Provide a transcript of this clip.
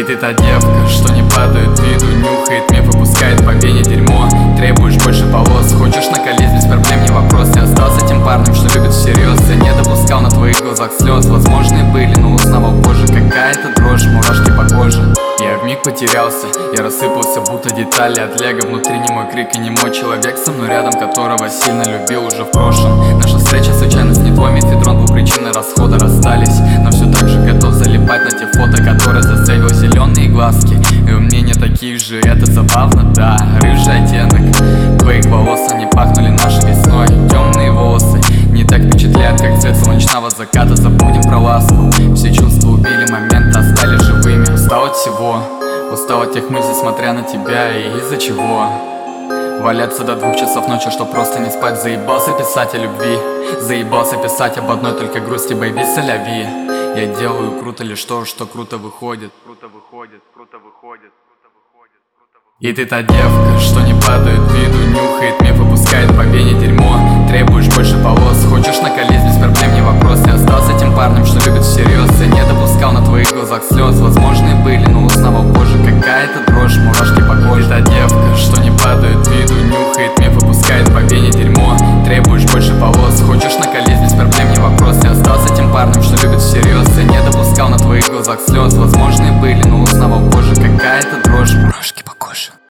И ты та девка, что не падает виду, нюхает меф, выпускает по вене дерьмо. Требуешь больше полос, хочешь накалить, без проблем, не вопрос. Я остался тем парнем, что любит всерьез. Я не допускал на твоих глазах слез. Возможные были, но узнавал позже. Какая-то дрожь, мурашки по коже. Я вмиг потерялся, я рассыпался, будто детали от лего. Внутри не мой крик и не мой человек со мной рядом, которого сильно любил уже в прошлом. Наша встреча случайно с не твой мефедрон был причиной расхода, расстались. Но все так же готов залипать на те фото, которые зацепил зеленые глазки. И у меня не таких же, это забавно, да. Рыжий оттенок твоих волос, они пахнули нашей весной. Темные волосы не так впечатляют, как цвет солнечного заката. Забудем про ласку, все чувства убили момент, остались живыми. Устал от всего, устал от тех мыслей, смотря на тебя, и из-за чего валяться до 2 часов ночи, чтоб просто не спать. Заебался писать о любви, заебался писать об одной только грусти, бэйби, соляви. Я делаю круто лишь то, что круто выходит. Круто выходит, круто выходит. И ты та девка, что не падает виду, нюхает меф, выпускает по вене дерьмо. Требуешь больше полос, хочешь накалить, без проблем, не вопрос. Я остался тем парнем, что любит всерьез. Я не допускал на твоих глазах слез.